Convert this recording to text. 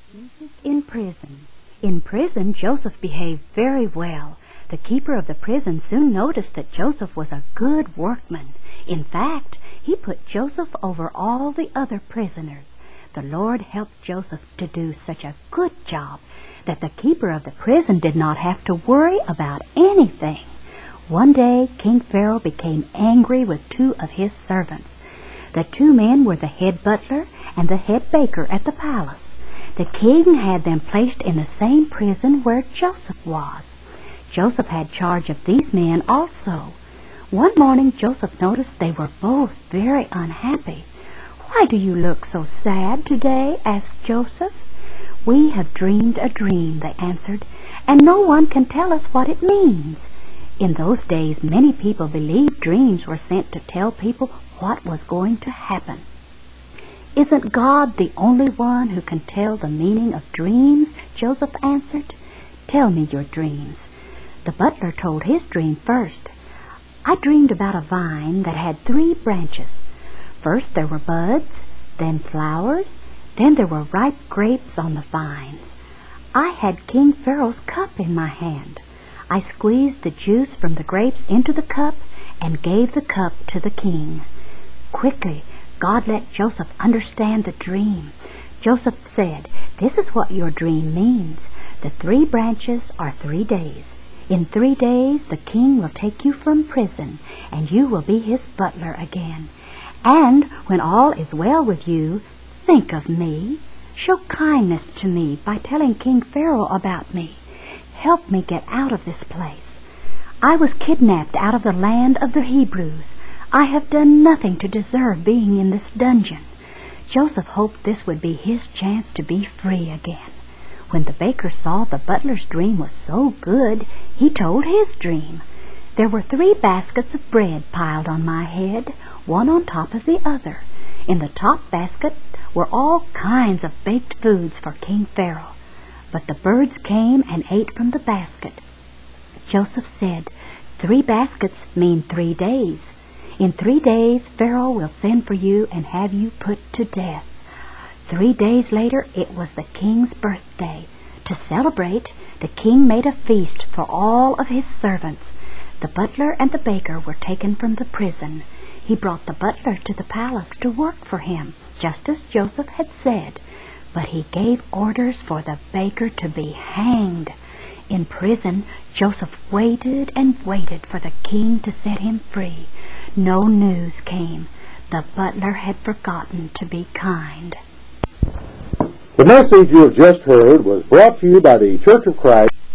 In prison. In prison, Joseph behaved very well. The keeper of the prison soon noticed that Joseph was a good workman. In fact, he put Joseph over all the other prisoners. The Lord helped Joseph to do such a good job that the keeper of the prison did not have to worry about anything. One day, King Pharaoh became angry with two of his servants. The two men were the head butler and the head baker at the palace. The king had them placed in the same prison where Joseph was. Joseph had charge of these men also. One morning, Joseph noticed they were both very unhappy. "Why do you look so sad today?" asked Joseph. "We have dreamed a dream," they answered, "and no one can tell us what it means." In those days, many people believed dreams were sent to tell people what was going to happen. "Isn't God the only one who can tell the meaning of dreams?" Joseph answered. "Tell me your dreams." The butler told his dream first. "I dreamed about a vine that had 3 branches. First there were buds, then flowers, then there were ripe grapes on the vines. I had King Pharaoh's cup in my hand. I squeezed the juice from the grapes into the cup and gave the cup to the king." Quickly, God let Joseph understand the dream. Joseph said, "This is what your dream means. The 3 branches are 3 days. In 3 days the king will take you from prison, and you will be his butler again. And when all is well with you, think of me. Show kindness to me by telling King Pharaoh about me. Help me get out of this place. I was kidnapped out of the land of the Hebrews. I have done nothing to deserve being in this dungeon." Joseph hoped this would be his chance to be free again. When the baker saw the butler's dream was so good, he told his dream. "There were 3 baskets of bread piled on my head, one on top of the other. In the top basket were all kinds of baked foods for King Pharaoh. But the birds came and ate from the basket." Joseph said, "3 baskets mean 3 days. In 3 days Pharaoh will send for you and have you put to death." 3 days later it was the king's birthday. To celebrate, the king made a feast for all of his servants. The butler and the baker were taken from the prison. He brought the butler to the palace to work for him, just as Joseph had said. But he gave orders for the baker to be hanged. In prison, Joseph waited and waited for the king to set him free. No news came. The butler had forgotten to be kind. The message you have just heard was brought to you by the Church of Christ